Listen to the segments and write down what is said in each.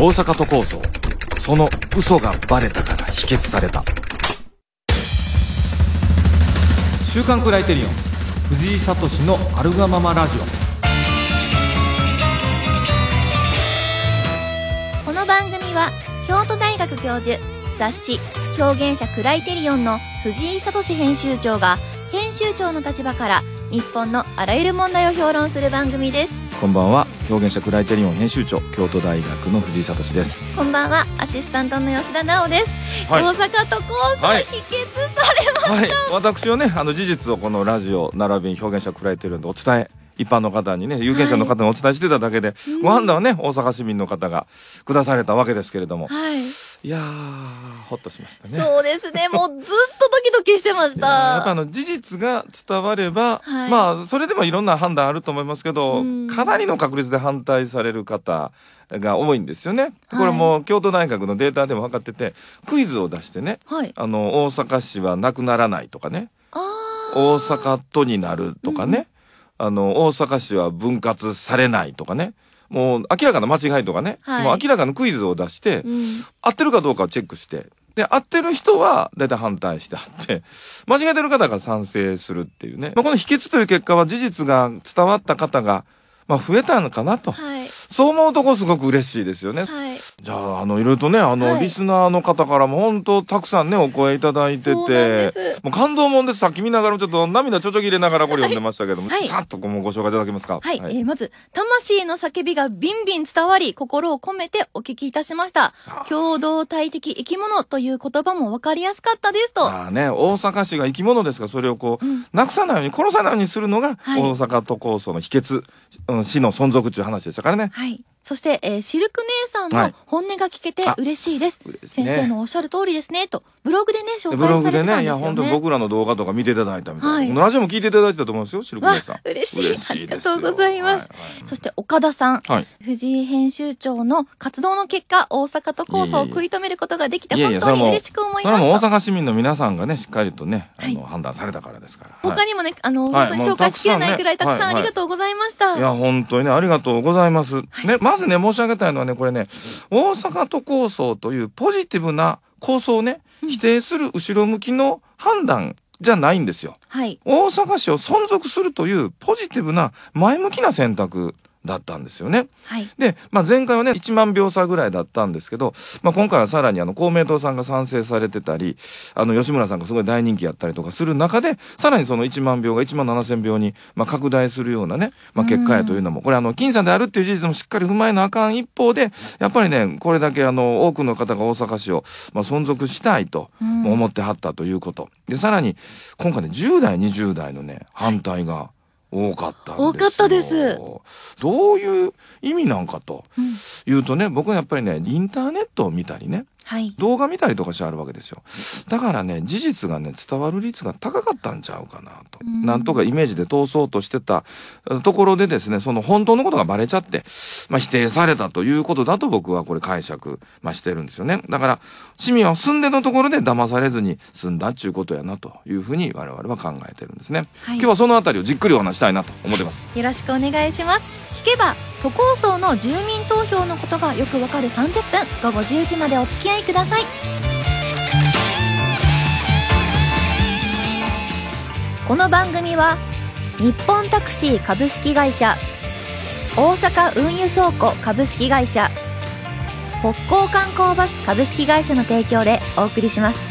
大阪都構想、その嘘がバレたから否決された。週刊クライテリオン藤井聡のあるがままラジオ。この番組は京都大学教授、雑誌表現者クライテリオンの藤井聡編集長が編集長の立場から日本のあらゆる問題を評論する番組です。 こんばんは、表現者クライテリオン編集長、京都大学の藤井聡です。 こんばんは、アシスタントの吉田直です。 はい、 大阪都構想、 はい、 否決されました。 はい、私はね、事実をこのラジオ並びに表現者クライテリオンでお伝え、一般の方にね、有権者の方にお伝えしてただけで、ご判断はね、大阪市民の方が下されたわけですけれども、 はい、 いやー、ほっとしましたね。 そうですね、もうずっとドキドキしてました。 やっぱ事実が伝われば、はい、まあそれでもいろんな判断あると思いますけど、かなりの確率で反対される方が多いんですよね。これも京都大学のデータでも分かってて、クイズを出してね、はい、大阪市はなくならないとかね、大阪都になるとかね、大阪市は分割されないとかね、もう明らかな間違いとかね、はい、もう明らかなクイズを出して、合ってるかどうかをチェックして、で、合ってる人はだいたい反対してあって、間違えてる方が賛成するっていうね。この否決という結果は事実が伝わった方が、増えたのかなと、はい、そう思うとこすごく嬉しいですよね。はい、じゃあいろいろとねはい、リスナーの方からも本当たくさんねお声いただいてて、もう感動もんです。さっき見ながらちょっと涙ちょちょぎれながらこれ読んでましたけども、はい、さっとご紹介いただけますか。 はい、はい、まず魂の叫びがビンビン伝わり、心を込めてお聞きいたしました。共同体的生き物という言葉も分かりやすかったですと。 ね、大阪市が生き物ですから、それをこう、なくさないように殺さないようにするのが、はい、大阪都構想の秘訣、市の存続という話でしたからね。 はい。そして、シルク姉さんの本音が聞けて嬉しいです。はい、先生のおっしゃる通りですねとブログでね紹介されてたんですよね。ブログでね、いや本当に僕らの動画とか見ていただいたみたいな、はい、ラジオも聞いていただいてたと思うんですよ、シルク姉さん。 嬉しいありがとうございます。はいはい、そして岡田さん、はい、藤井編集長の活動の結果、大阪都構想を食い止めることができて本当に嬉しく思います。 それも大阪市民の皆さんがねしっかりとね判断されたからですから。 他にもね本当に紹介しきれないくらいたくさんありがとうございました。 いや本当にねありがとうございます。ね、まずね申し上げたいのはね、これね、大阪都構想というポジティブな構想をね、否定する後ろ向きの判断じゃないんですよ。はい、大阪市を存続するというポジティブな前向きな選択だったんですよね。はい、で、前回はね1万票差ぐらいだったんですけど、今回はさらに公明党さんが賛成されてたり、吉村さんがすごい大人気やったりとかする中で、さらにその1万票が1万7000票に拡大するようなね、結果やというのも、これ僅差であるっていう事実もしっかり踏まえなあかん一方で、やっぱりねこれだけ多くの方が大阪市を存続したいと思ってはったということで、さらに今回ね10代20代のね反対が多かったんですよ。 多かったです。 どういう意味なんかというとね、僕はやっぱりねインターネットを見たりね、はい、動画見たりとかしてあるわけですよ。だからね事実がね伝わる率が高かったんちゃうかなと、なんとかイメージで通そうとしてたところでですね、その本当のことがバレちゃって、否定されたということだと僕はこれ解釈、してるんですよね。だから市民は住んでのところで騙されずに済んだっちゅうことやなというふうに我々は考えてるんですね。はい、今日はそのあたりをじっくりお話したいなと思ってます。 よろしくお願いします。聞けば都構想の住民投票のことがよくわかる30分、午後10時までお付き合いください。この番組は日本タクシー株式会社、大阪運輸倉庫株式会社、北港観光バス株式会社の提供でお送りします。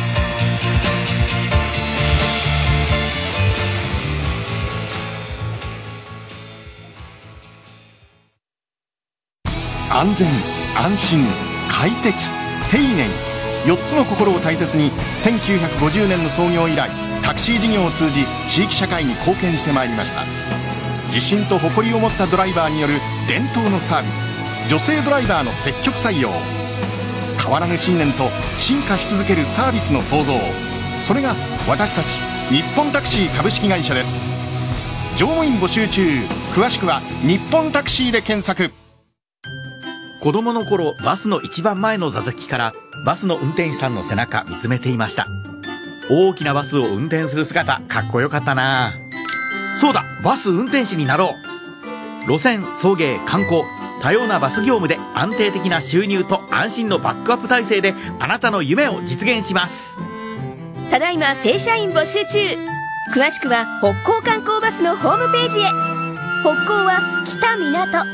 安全、安心、快適、丁寧、4つの心を大切に1950年の創業以来、タクシー事業を通じ地域社会に貢献してまいりました。自信と誇りを持ったドライバーによる伝統のサービス、女性ドライバーの積極採用、変わらぬ信念と進化し続けるサービスの創造、それが私たち日本タクシー株式会社です。乗務員募集中。詳しくは日本タクシーで検索。 子供の頃、バスの一番前の座席からバスの運転手さんの背中見つめていました。大きなバスを運転する姿、かっこよかったな。そうだ、バス運転士になろう。路線、送迎、観光、 多様なバス業務で安定的な収入と安心のバックアップ体制であなたの夢を実現します。 ただいま正社員募集中。詳しくは北港観光バスのホームページへ。北港は北港。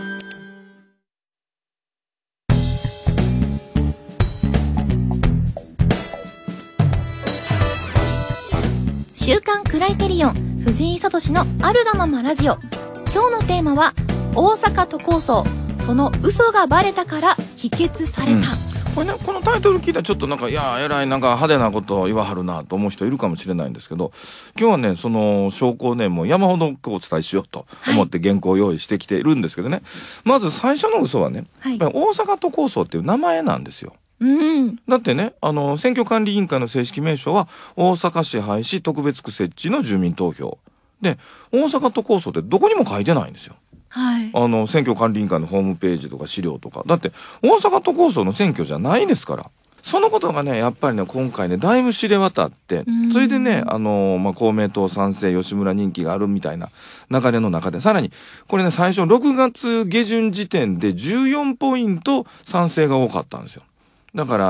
週刊クライテリオン藤井聡のあるがままラジオ。今日のテーマは大阪都構想、その嘘がバレたから否決された、 これね、このタイトル聞いたらちょっとなんかえらいなんか派手なことを言わはるなと思う人いるかもしれないんですけど、今日はねその証拠をねもう山ほどお伝えしようと思って原稿を用意してきているんですけどね、まず最初の嘘はね、やっぱり大阪都構想っていう名前なんですよ。だってね、選挙管理委員会の正式名称は大阪市廃止特別区設置の住民投票で、大阪都構想ってどこにも書いてないんですよ。選挙管理委員会のホームページとか資料とか。だって大阪都構想の選挙じゃないですから。そのことがねやっぱりね今回ねだいぶ知れ渡って、それでね公明党賛成吉村人気があるみたいな流れの中で、さらにこれね最初6月下旬時点で14ポイント賛成が多かったんですよ。だから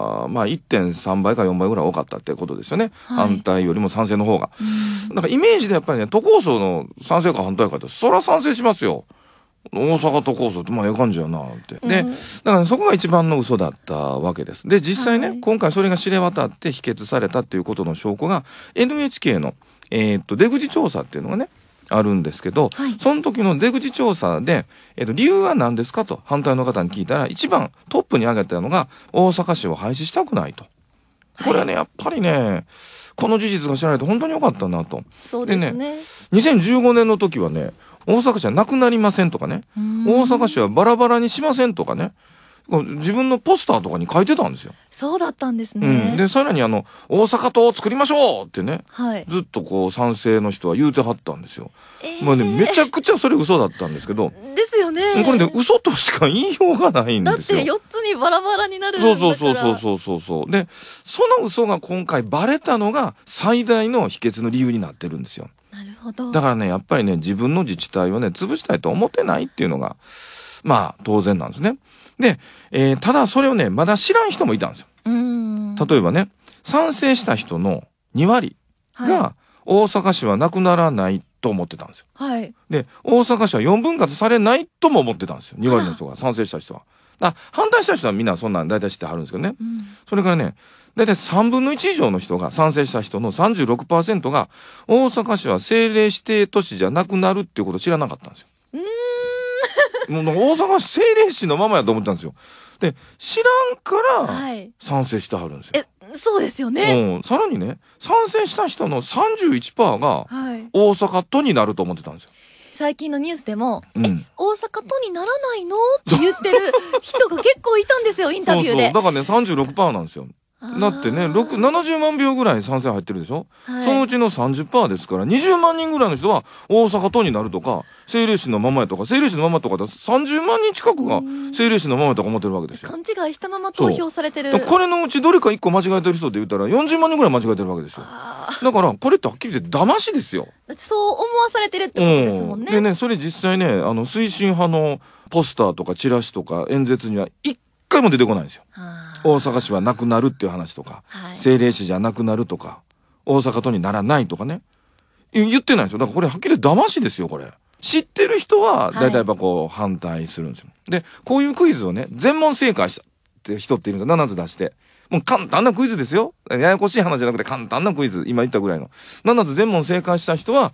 1.3 倍か4倍ぐらい多かったってことですよね、反対よりも賛成の方が。だからイメージでやっぱりね都構想の賛成か反対かってそりゃ賛成しますよ。大阪都構想ってええ感じやなって。でだから、そこが一番の嘘だったわけです。で実際ね、今回それが知れ渡って否決されたっていうことの証拠が NHK の出口調査っていうのがねあるんですけど、その時の出口調査で、理由は何ですかと反対の方に聞いたら、一番トップに挙げたのが大阪市を廃止したくないと。これはねやっぱりねこの事実が知られて本当に良かったなと。 そうですね。 でね2015年の時はね大阪市はなくなりませんとかね、大阪市はバラバラにしませんとかね、自分のポスターとかに書いてたんですよ。 そうだったんですね。 でさらに大阪都を作りましょうってね、ずっとこう賛成の人は言うてはったんですよ。めちゃくちゃそれ嘘だったんですけど。 ですよね。 これね嘘としか言いようがないんですよ。 だって4つにバラバラになるんだから。 そう。でその嘘が今回バレたのが最大の秘訣の理由になってるんですよ。 なるほど。 だからねやっぱりね自分の自治体をね潰したいと思ってないっていうのが当然なんですね。で、ただそれをねまだ知らん人もいたんですよ。例えばね賛成した人の2割が大阪市はなくならないと思ってたんですよ。で大阪市は4分割されないとも思ってたんですよ。2割の人が賛成した人は。反対した人はみんなそんなん大体知ってはるんですけどね、それからね大体3分の1以上の人が賛成した人の 36% が大阪市は政令指定都市じゃなくなるっていうことを知らなかったんですよ。もう大阪市政令市のままやと思ってたんですよ。で知らんから賛成してはるんですよ。 そうですよね。 さらにね賛成した人の 31% が大阪都になると思ってたんですよ。 最近のニュースでも、大阪都にならないのって言ってる人が結構いたんですよ、インタビューで。 だからね 36% なんですよ。だってね70万票ぐらい賛成入ってるでしょ、そのうちの 30% ですから20万人ぐらいの人は大阪都になるとか政令市のままやとか、政令市のままとかで30万人近くが政令市のままやとか思ってるわけですよ。 勘違いしたまま投票されてる。 これのうちどれか1個間違えてる人で言ったら40万人ぐらい間違えてるわけですよ。だからこれってはっきり言って騙しですよ。 そう思わされてるってことですもんね。 でねそれ実際ね推進派のポスターとかチラシとか演説には1回も出てこないんですよ。大阪市はなくなるっていう話とか、政令市じゃなくなるとか、大阪都にならないとかね言ってないんですよ。だからこれはっきり騙しですよ。これ知ってる人はだいたいやっぱ反対するんですよ。でこういうクイズをね全問正解したって人っているんですよ。7つ出してもう簡単なクイズですよ。ややこしい話じゃなくて簡単なクイズ、今言ったぐらいの7つ全問正解した人は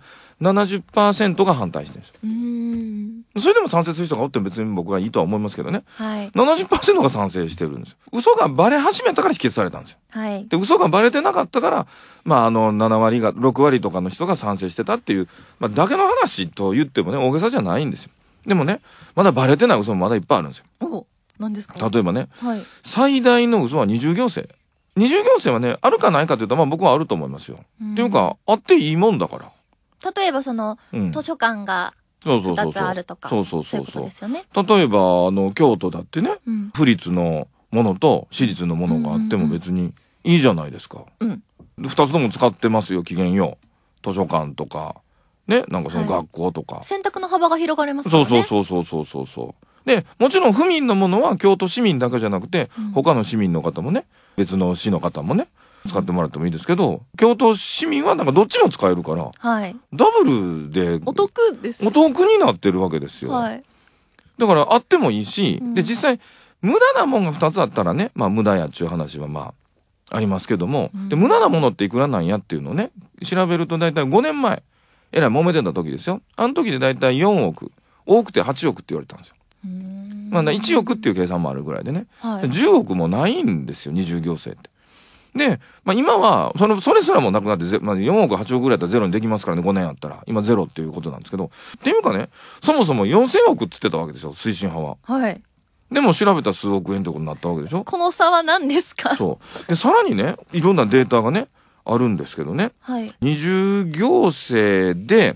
70% が反対してるんですよ。それでも賛成する人がおっても別に僕はいいとは思いますけどね、70% が賛成してるんですよ。嘘がバレ始めたから否決されたんですよ。で嘘がバレてなかったから7割が6割とかの人が賛成してたっていう、だけの話と言ってもね大げさじゃないんですよ。でもねまだバレてない嘘もまだいっぱいあるんですよ。 何ですか？ 例えばね、最大の嘘は二重行政。二重行政はねあるかないかというと僕はあると思いますよ。っていうかあっていいもんだから。 例えばその、図書館が2つあるとか、そういうことですよね。 例えば京都だってね、府立のものと私立のものがあっても別にいいじゃないですか。2つとも使ってますよ。期限よ図書館とかね、なんかその学校とか、 選択の幅が広がりますからね。 そうでもちろん府民のものは京都市民だけじゃなくて、他の市民の方もね、別の市の方もね使ってもらってもいいですけど、京都市民はなんかどっちも使えるから、 はい、 ダブルでお得です、 お得になってるわけですよ、 はい、 だからあってもいいし、で実際無駄なもんが2つあったらね、まあ無駄やっちゅう話はまあありますけども、で無駄なものっていくらなんやっていうのをね調べると、だいたい5年前えらい揉めてた時ですよ。あの時でだいたい4億、多くて8億って言われたんですよ。まあ1億っていう計算もあるぐらいでね、はい、10億もないんですよ、二重行政って。で、まあ、今はそれすらもなくなって、まあ、4億8億ぐらいだったらゼロにできますからね、5年あったら今ゼロっていうことなんですけど、っていうかね、そもそも4000億って言ってたわけですよ、推進派は。はい。でも調べたら数億円ってことになったわけでしょ。 この差は何ですか。 そうで、さらにね、いろんなデータがねあるんですけどね、はい、二重行政で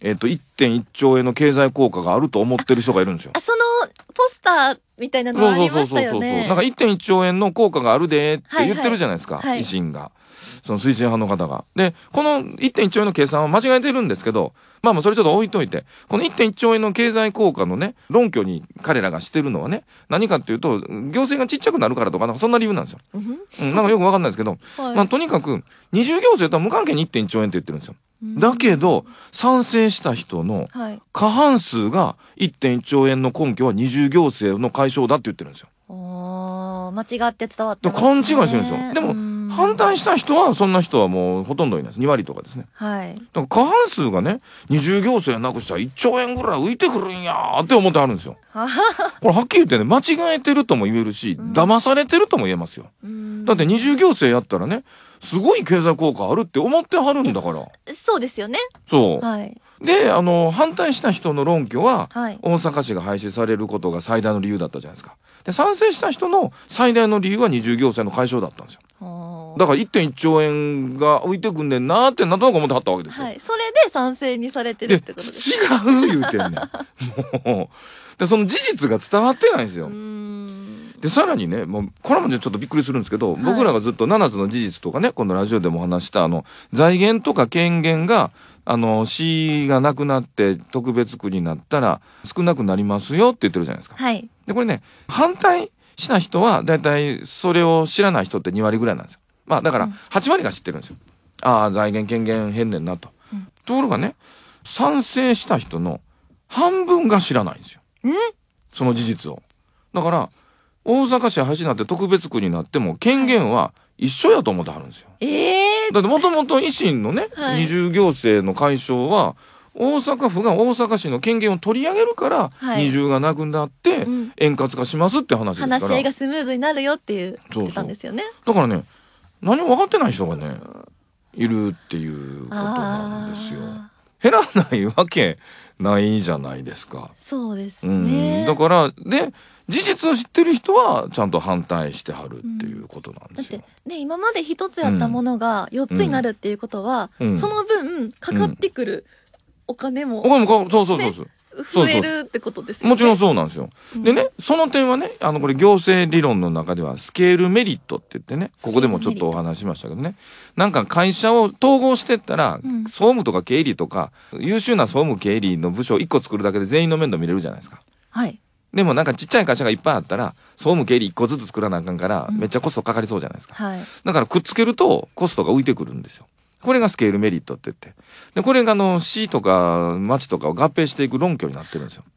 1.1 兆円の経済効果があると思ってる人がいるんですよ。 そのポスターみたいなのありましたよね。 なんか 1.1 兆円の効果があるでって言ってるじゃないですか、はいはい、維新が、その推進派の方が。でこの 1.1 兆円の計算は間違えてるんですけど、まあそれちょっと置いといて、この 1.1 兆円の経済効果のね論拠に彼らがしてるのはね、何かっていうと、行政がちっちゃくなるからとか、なんかそんな理由なんですよ、なんかよく分かんないですけど、はい、まあとにかく二重行政とは無関係に 1.1 兆円って言ってるんですよ。だけど賛成した人の過半数が 1.1 兆円の根拠は二重行政の解消だって言ってるんですよ。 間違って伝わってますね。 勘違いしてるんですよ。でも反対した人は、そんな人はもうほとんどいないです。2割とかですね。はい。だから過半数がね、二重行政なくしたら1兆円ぐらい浮いてくるんやーって思ってあるんですよ。これはっきり言ってね、間違えてるとも言えるし、騙されてるとも言えますよ。だって二重行政やったらね、すごい経済効果あるって思ってはるんだから。 そうですよね。 そう。はい。で、反対した人の論拠は、はい、大阪市が廃止されることが最大の理由だったじゃないですか。で、賛成した人の最大の理由は二重行政の解消だったんですよ。だから 1.1 兆円が浮いてくんねんなーってなんとなく思ってはったわけですよ。はい。 それで賛成にされてるってことですか。 違う言うてんねん。もう。で、その事実が伝わってないんですよ。で、さらにね、もう、これもね、ちょっとびっくりするんですけど、はい、僕らがずっと7つの事実とかね、このラジオでも話した、財源とか権限が、市がなくなって特別区になったら少なくなりますよって言ってるじゃないですか。はい。で、これね、反対した人は、だいたいそれを知らない人って2割ぐらいなんですよ。まあ、だから、8割が知ってるんですよ。ああ、財源権限変ねんなと。ところがね、賛成した人の半分が知らないんですよ。その事実を。だから、大阪市は廃止になって特別区になっても権限は一緒やと思ってはるんですよ。だってもともと維新のね、はい、二重行政の解消は大阪府が大阪市の権限を取り上げるから、はい、二重がなくなって円滑化しますって話ですから、 話し合いがスムーズになるよって言ってたんですよね。 だからね、何も分かってない人がねいるっていうことなんですよ。減らないわけないじゃないですか。 そうですね。 だからで事実を知ってる人はちゃんと反対してはるっていうことなんですよ。 だってね、今まで一つやったものが4つになるっていうことは、その分かかってくるお金も、 そう増えるってことですよね。 もちろんそうなんですよ。でね、その点はね、これ行政理論の中ではスケールメリットって言ってね、ここでもちょっとお話しましたけどね、なんか会社を統合してったら、総務とか経理とか優秀な総務経理の部署を1個作るだけで全員の面倒見れるじゃないですか。はい。でもなんかちっちゃい会社がいっぱいあったら総務経理1個ずつ作らなあかんからめっちゃコストかかりそうじゃないですか、はい、だからくっつけるとコストが浮いてくるんですよ。これがスケールメリットって言って、でこれが市とか町とかを合併していく論拠になってるんですよ。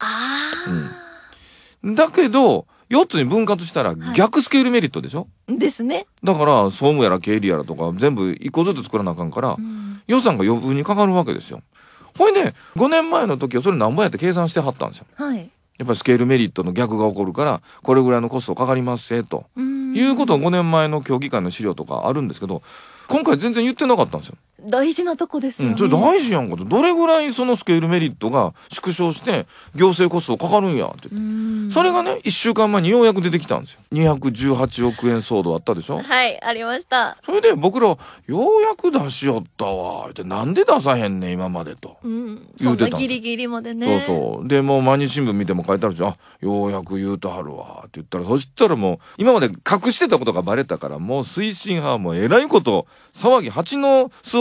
だけど4つに分割したら逆スケールメリットでしょ、 ですね。 だから総務やら経理やらとか全部1個ずつ作らなあかんから、予算が余分にかかるわけですよ。これね、5年前の時はそれ何ぼやって計算してはったんですよ。はい。やっぱりスケールメリットの逆が起こるからこれぐらいのコストかかりますせということを5年前の協議会の資料とかあるんですけど、今回全然言ってなかったんですよ。 大事なとこですよね。 それ大事やんかと。どれぐらいそのスケールメリットが縮小して行政コストかかるんやって。それがね、1週間前にようやく出てきたんですよ。218億円騒動あったでしょ。 はい、ありました。 それで僕らようやく出しよったわって、なんで出さへんねん今までと、言うてたんです。 そんなギリギリまでね。 そうでもう毎日新聞見ても書いてあるし、ようやく言うとはるわって言ったら、そしたらもう今まで隠してたことがバレたから、もう推進派はもうえらいこと騒ぎ、蜂の巣を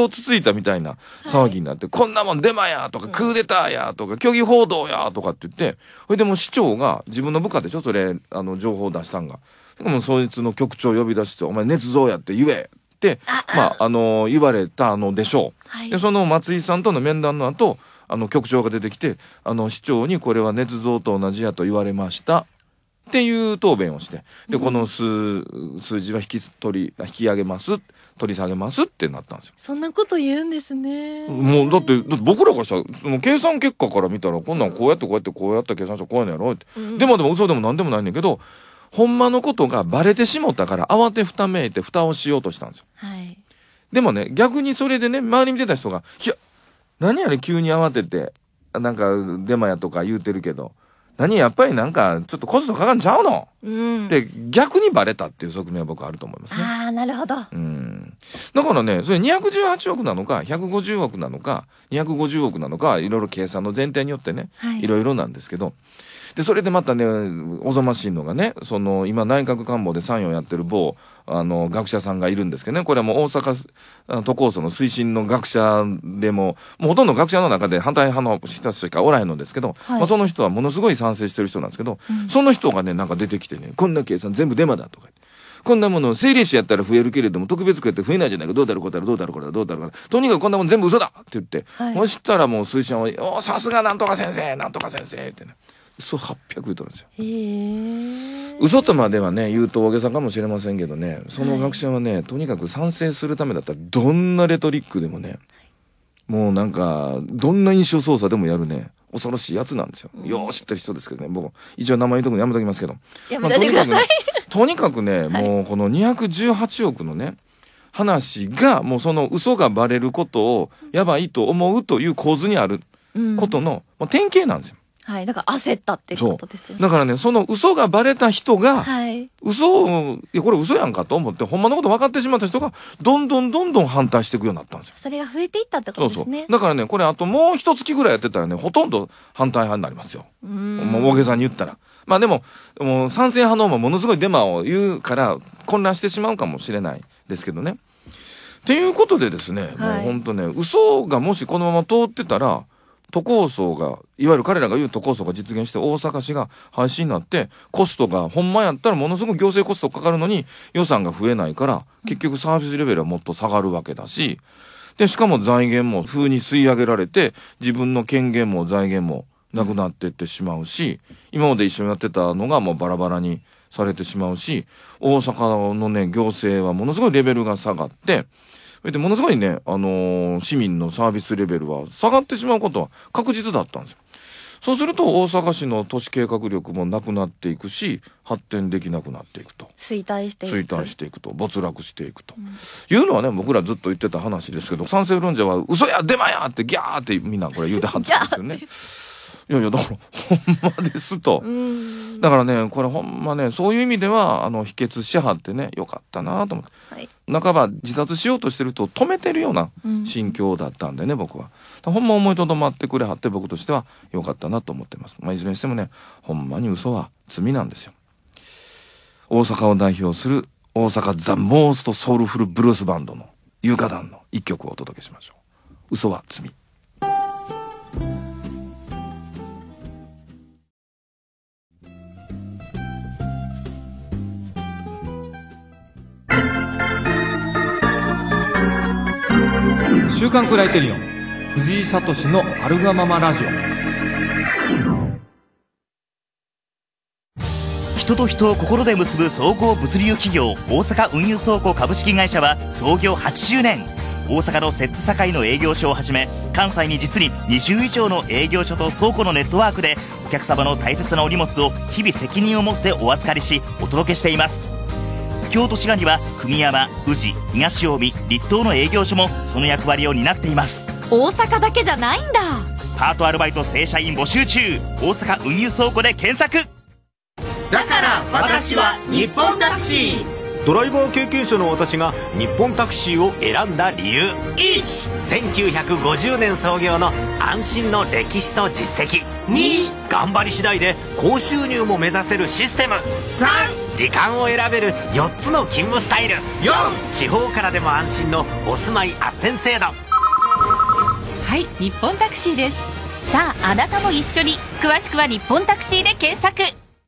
つついたみたいな騒ぎになって、こんなもんデマやとかクーデターやとか虚偽報道やとかって言って、それでもう市長が自分の部下でちょっと情報を出したんが、もうそいつの局長を呼び出して「お前捏造やって言え」って言われたのでしょう。でその松井さんとの面談の後、局長が出てきて市長にこれは捏造と同じやと言われましたっていう答弁をして、でこの数字は引き上げます取り下げますってなったんですよ。 そんなこと言うんですね。 もうだって僕らからしたらその計算結果から見たらこんなんこうやってこうやってこうやった計算書こうやねやろって、でも嘘でも何でもないねんけど、ほんまのことがバレてしもったから慌てふためいて蓋をしようとしたんですよ。でもね、逆にそれでね、周り見てた人が「いや何あれ急に慌ててなんかデマやとか言うてるけど、何やっぱりなんかちょっとコストかかんちゃうの、って逆にバレたっていう側面は僕あると思いますね。 ああ、なるほど。 だからね、それ218億なのか150億なのか250億なのかいろいろ計算の前提によってね、いろいろなんですけど、でそれでまたねおぞましいのがね、その今内閣官房で参与をやってる某学者さんがいるんですけどね、これはもう大阪都構想の推進の学者でもうほとんど学者の中で反対派の人しかおらへんのですけど、その人はものすごい賛成してる人なんですけど、その人がねなんか出てきてね、こんな計算全部デマだとか、こんなもの政令市やったら増えるけれども特別区やって増えないじゃないか、どうだろうこうだろうどうだろうこれだどうだろうとにかくこんなもん全部嘘だって言って、そしたらもう推進は「おさすがなんとか先生なんとか先生」ってね、嘘800言うとるんですよ。嘘とまではね言うと大げさかもしれませんけどね、その学者はね、とにかく賛成するためだったらどんなレトリックでもね、もうなんかどんな印象操作でもやるね恐ろしいやつなんですよ。よう知ってる人ですけどね、僕一応名前言うとくのやめときますけど、 やめといてください。 とにかくね、もうこの218億のね話がもうその嘘がバレることをやばいと思うという構図にあることの典型なんですよ。 だから焦ったってことですよね。 だからね、その嘘がバレた人が、嘘を、いやこれ嘘やんかと思ってほんまのこと分かってしまった人がどんどん反対していくようになったんですよ。 それが増えていったってことですね。 だからね、これあともう一月ぐらいやってたらね、ほとんど反対派になりますよ。もう大げさに言ったら。まあでも、もう賛成派の方もものすごいデマを言うから混乱してしまうかもしれないですけどね。っていうことでですね、もうほんとね、嘘がもしこのまま通ってたら、都構想がいわゆる彼らが言う都構想が実現して大阪市が廃止になって、コストがほんまやったらものすごく行政コストかかるのに予算が増えないから、結局サービスレベルはもっと下がるわけだし、でしかも財源も風に吸い上げられて自分の権限も財源もなくなっていってしまうし、今まで一緒にやってたのがもうバラバラにされてしまうし、大阪のね行政はものすごいレベルが下がって、でものすごいね、市民のサービスレベルは下がってしまうことは確実だったんですよ。そうすると大阪市の都市計画力もなくなっていくし、発展できなくなっていくと、 衰退していくと、 没落していくと、いうのはね、僕らずっと言ってた話ですけど、賛成論者は嘘やデマやってギャーってみんなこれ言うてはったんですよね。いやいや、だからほんまですと。だからね、これほんまね、そういう意味では否決しはってね、よかったなと思って、半ば自殺しようとしてると止めてるような心境だったんでね、僕はほんま思いとどまってくれはって、僕としてはよかったなと思ってます。いずれにしてもね、ほんまに嘘は罪なんですよ。大阪を代表する大阪ザ・モースト・ソウルフル・ブルースバンドの有歌団の一曲をお届けしましょう。嘘は罪。 週刊クライテリオン藤井聡のあるがままラジオ。 人と人を心で結ぶ総合物流企業大阪運輸倉庫株式会社は創業80年。大阪の摂津堺の営業所をはじめ、関西に実に20以上の営業所と倉庫のネットワークでお客様の大切なお荷物を日々責任を持ってお預かりしお届けしています。京都滋賀には久美山、宇治、東近江、栗東の営業所もその役割を担っています。 大阪だけじゃないんだ。 パートアルバイト正社員募集中。大阪運輸倉庫で検索。 だから私は日本タクシー。 ドライバー経験者の私が日本タクシーを選んだ理由。1、1950年創業の安心の歴史と実績。2、頑張り次第で高収入も目指せるシステム。3、 時間を選べる4つの勤務スタイル。4、地方からでも安心のお住まい斡旋制度。 はい、日本タクシーです。 さあ、あなたも一緒に。詳しくは日本タクシーで検索。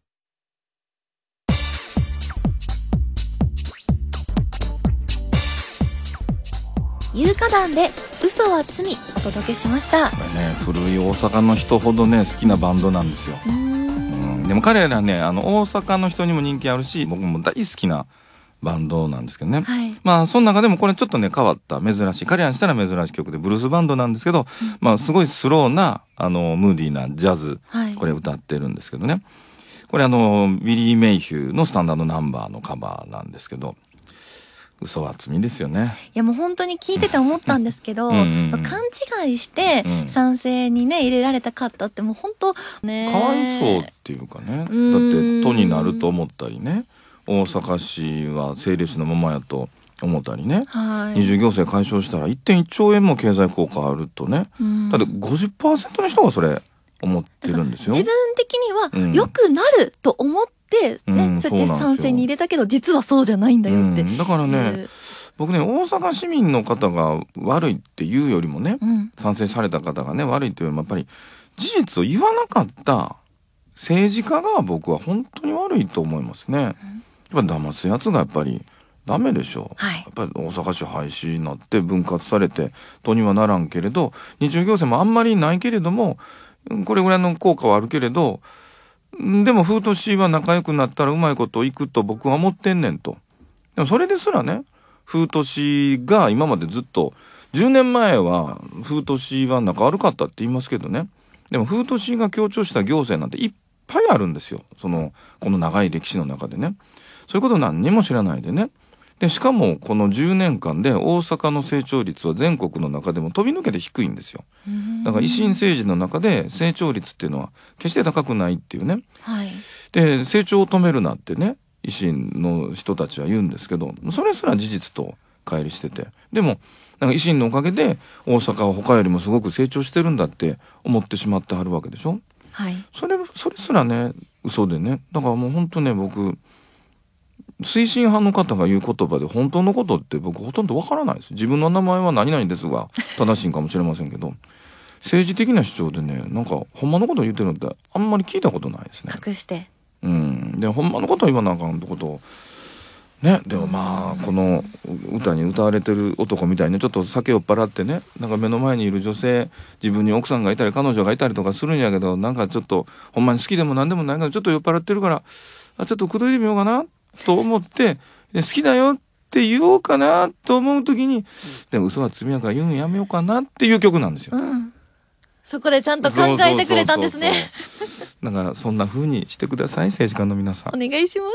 有価団で嘘は罪お届けしました。 これね、古い大阪の人ほどね好きなバンドなんですよ。でも彼らね、大阪の人にも人気あるし、僕も大好きなバンドなんですけどね、はい、まあその中でもこれちょっとね変わった珍しい、彼らにしたら珍しい曲でブルースバンドなんですけど、まあすごいスローなムーディーなジャズ、これ歌ってるんですけどね、これビリー・メイヒューのスタンダードナンバーのカバーなんですけど、嘘は罪ですよね。 いやもう本当に聞いてて思ったんですけど勘違いして賛成にね入れられた方ってもう本当ねかわいそうっていうかね、だって都になると思ったりね、大阪市は政令市のままやと思ったりね、二重行政解消したら 1.1 兆円も経済効果あるとね、だって 50% の人がそれ思ってるんですよ。 自分的には良くなると思ってね、そうやって賛成に入れたけど実はそうじゃないんだよって、 だからね、僕ね、大阪市民の方が悪いっていうよりもね、賛成された方がね悪いっていうよりもやっぱり事実を言わなかった政治家が僕は本当に悪いと思いますね。やっぱ騙すやつがやっぱりダメでしょう、やっぱり大阪市廃止になって分割されて都にはならんけれど、二重行政もあんまりないけれどもこれぐらいの効果はあるけれど、でも風都市は仲良くなったらうまいこといくと僕は思ってんねんと。でもそれですらね、風都市が今までずっと10年前は風都市は仲悪かったって言いますけどね、でも風都市が強調した行政なんていっぱいあるんですよ、この長い歴史の中でね。そういうこと何にも知らないでね。でしかもこの10年間で大阪の成長率は全国の中でも飛び抜けて低いんですよ。だから維新政治の中で成長率っていうのは決して高くないっていうね、で成長を止めるなってね維新の人たちは言うんですけど、それすら事実と乖離してて、でもなんか維新のおかげで大阪は他よりもすごく成長してるんだって思ってしまってはるわけでしょ、それすらね嘘でね。だからもう本当ね、僕推進派の方が言う言葉で本当のことって僕ほとんどわからないです。自分の名前は何々ですが正しいんかもしれませんけど、政治的な主張でね、なんかほんまのことを言ってるのってあんまり聞いたことないですね。 隠して。 でほんまのことを言わなあかんってことをね。でもまあこの歌に歌われてる男みたいにちょっと酒酔っ払ってね、なんか目の前にいる女性、自分に奥さんがいたり彼女がいたりとかするんやけど、なんかちょっとほんまに好きでも何でもないからちょっと酔っ払ってるからちょっと口説いてみようかなと思って好きだよって言おうかなと思う時に、でも嘘は罪やから言うのやめようかなっていう曲なんですよ、 そこでちゃんと考えてくれたんですね。 だからそんな風にしてください、政治家の皆さん。 お願いします。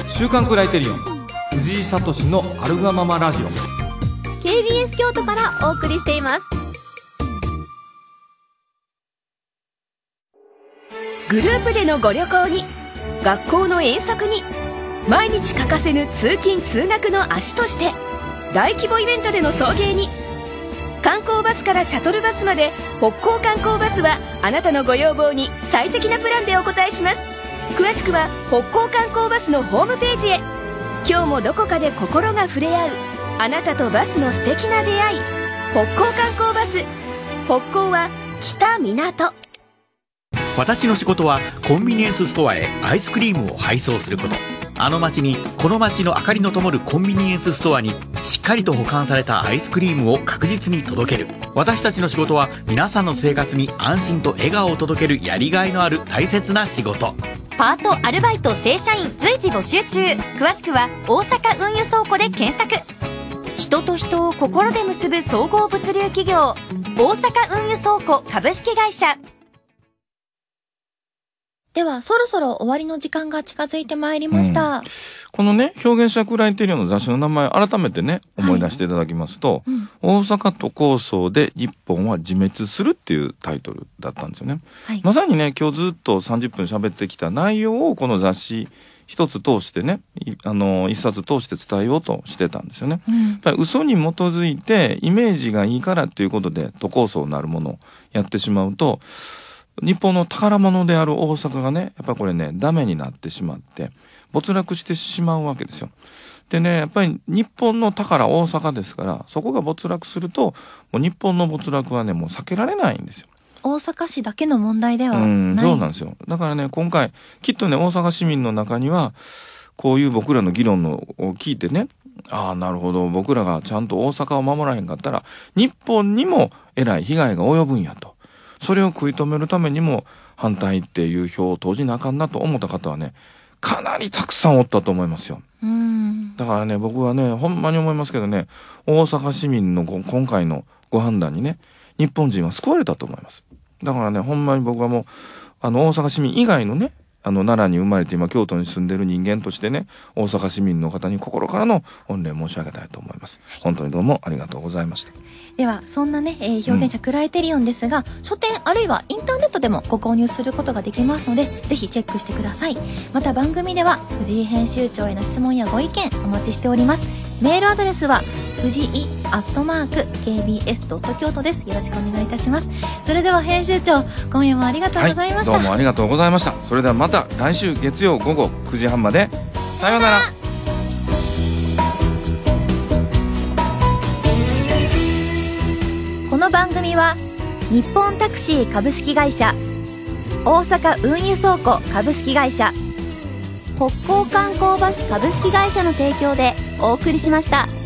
週刊クライテリオン藤井聡のアルガママラジオ KBS 京都からお送りしています。 グループでのご旅行に、学校の遠足に、毎日欠かせぬ通勤通学の足として、大規模イベントでの送迎に、観光バスからシャトルバスまで北高観光バスはあなたのご要望に最適なプランでお答えします。詳しくは北高観光バスのホームページへ。今日もどこかで心が触れ合うあなたとバスの素敵な出会い。北高観光バス、北高は北港。 私の仕事はコンビニエンスストアへアイスクリームを配送すること。あの街にこの街の明かりの灯るコンビニエンスストアにしっかりと保管されたアイスクリームを確実に届ける。私たちの仕事は皆さんの生活に安心と笑顔を届けるやりがいのある大切な仕事。 パート、アルバイト、正社員随時募集中。詳しくは大阪運輸倉庫で検索。人と人を心で結ぶ総合物流企業、大阪運輸倉庫株式会社。 ではそろそろ終わりの時間が近づいてまいりました、 このね表現者クライテリオンの雑誌の名前改めてね思い出していただきますと、大阪都構想で日本は自滅するっていうタイトルだったんですよね、まさにね今日ずっと30分喋ってきた内容をこの雑誌一つ通してね一冊通して伝えようとしてたんですよね、やっぱり嘘に基づいてイメージがいいからっていうことで都構想なるものをやってしまうと、日本の宝物である大阪がねやっぱりこれねダメになってしまって、 没落してしまうわけですよ。でね、やっぱり日本の宝大阪ですから、そこが没落するともう日本の没落はねもう避けられないんですよ。 大阪市だけの問題ではない。 そうなんですよ。だからね、今回きっとね、大阪市民の中にはこういう僕らの議論を聞いてね、ああなるほど、僕らがちゃんと大阪を守らへんかったら日本にもえらい被害が及ぶんやと、それを食い止めるためにも反対っていう票を投じなあかんなと思った方はね、かなりたくさんおったと思いますよ。だからね、僕はねほんまに思いますけどね、大阪市民の今回のご判断にね、日本人は救われたと思います。だからね、ほんまに僕はもう大阪市民以外のね、奈良に生まれて今京都に住んでる人間としてね、大阪市民の方に心からの御礼申し上げたいと思います。本当にどうもありがとうございました。 ではそんなね、表現者クライテリオンですが、書店あるいはインターネットでもご購入することができますので、ぜひチェックしてください。また番組では藤井編集長への質問やご意見お待ちしております。メールアドレスは藤井@kbs.kyoto です。よろしくお願いいたします。それでは編集長、今夜もありがとうございました。 どうもありがとうございました。それではまた来週月曜午後9時半まで。さようなら。 この番組は日本タクシー株式会社、大阪運輸倉庫株式会社、北港観光バス株式会社の提供でお送りしました。